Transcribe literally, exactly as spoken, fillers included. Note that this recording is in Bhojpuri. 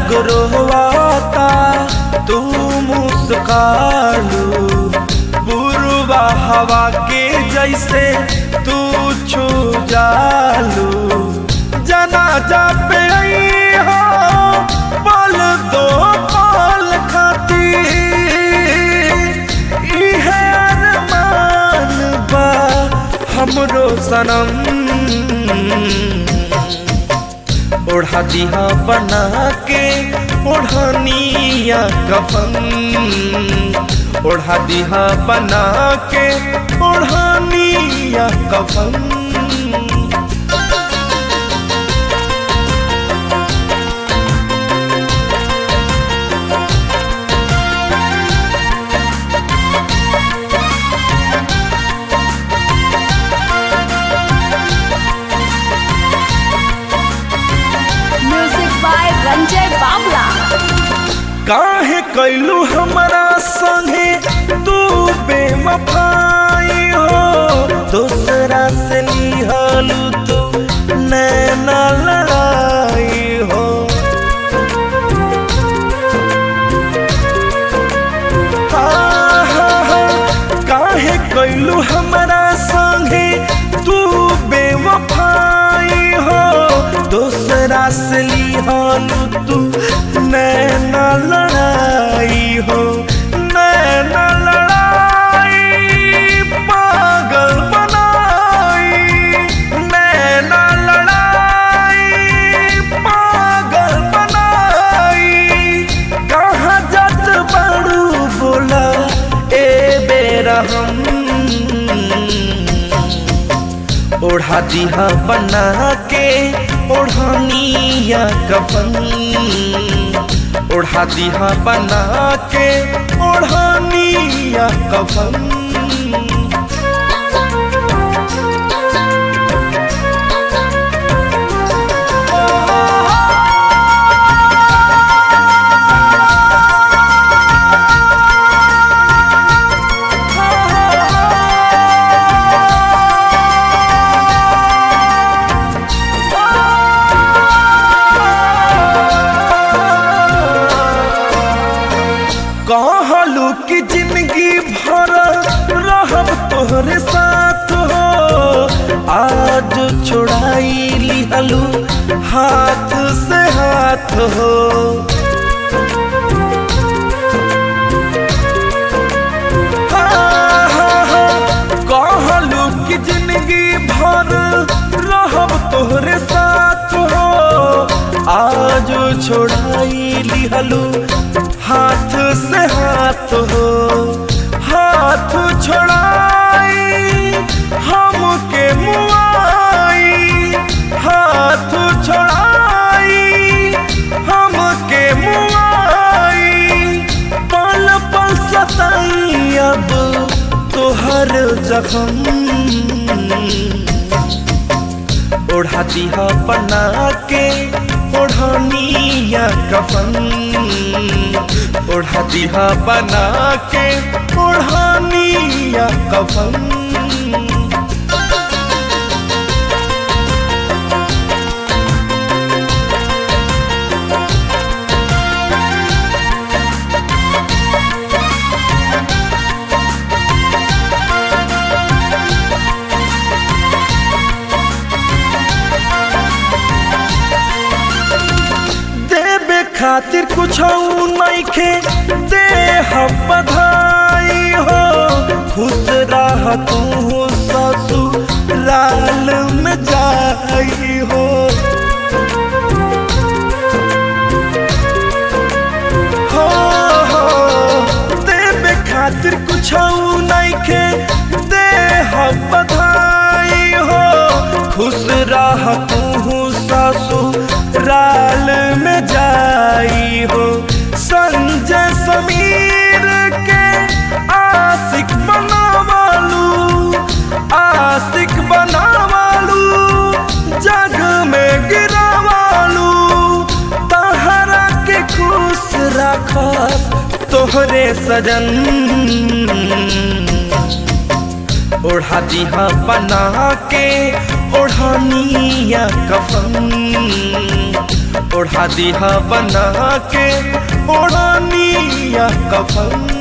लोग रोवाता तू मुस्कालू, बुरुआ हवा के जैसे तू छू जालू। जनाजा पे आई हो पल दो पल खातिर, इहे अरमान बा हमरो सनम। ओढ़ा दिहा बना के ओढ़निया कफन, ओढ़ा दिहा बना के ओढ़निया कफन। रंजय बाबला। काहे कैलू हमारा संगे तू बेवफाई हो, दूसरा से लिहलू तू नैना लड़ाई हो। हाँ हाँ हाँ, काहे कैलू हमारा संगे तू बेवफाई हो, दूसरा से लिहलू तू नैना लड़ाई हो। नैना लड़ाई पागल बनाई, नैना लड़ाई पागल बनाई। कहाँ जात बड़ू बोला ए बेरा हम, ओढ़ा दिहा बना के ओढ़निया कफन, ओढ़ा दिहा बना के ओढ़निया कफन। कहलू कि जिंदगी भर रहब तोहरे साथ हो, आज छोड़ाई लिहलू हाथ से हाथ हो। हाँ हाँ हाँ, कहलू कि जिंदगी भर रहब तोहरे साथ हो, आज छोड़ाई लिहलू हाथ से हाथ हो। हाथ छोड़ाई हमके मुआई, हाथ छोड़ाई हमके मुआई। पल पल सताई अब तोहर जख्म, ओढ़ा दिहा बना के ओढ़निया कफन, ओढ़ा दिहा बना के ओढ़निया कफन। खातिर कुछ नइखे दे बधाई हो, खुश रह तू ससुराल में जाई हो। हो हो देवे खातिर कुछ नइखे दे बधाई हो, खुश रह तू ससुराल में जाई हो। संजय समीर के आशिक बनावालू, आशिक बनावालू, जग में गिरावालू। तहरा के खुश रखस तोहरे सजन, ओढ़ा दिहा बना के ओढ़निया कफन, ओढ़ा दिहा बना के ओढ़ानिया कफन।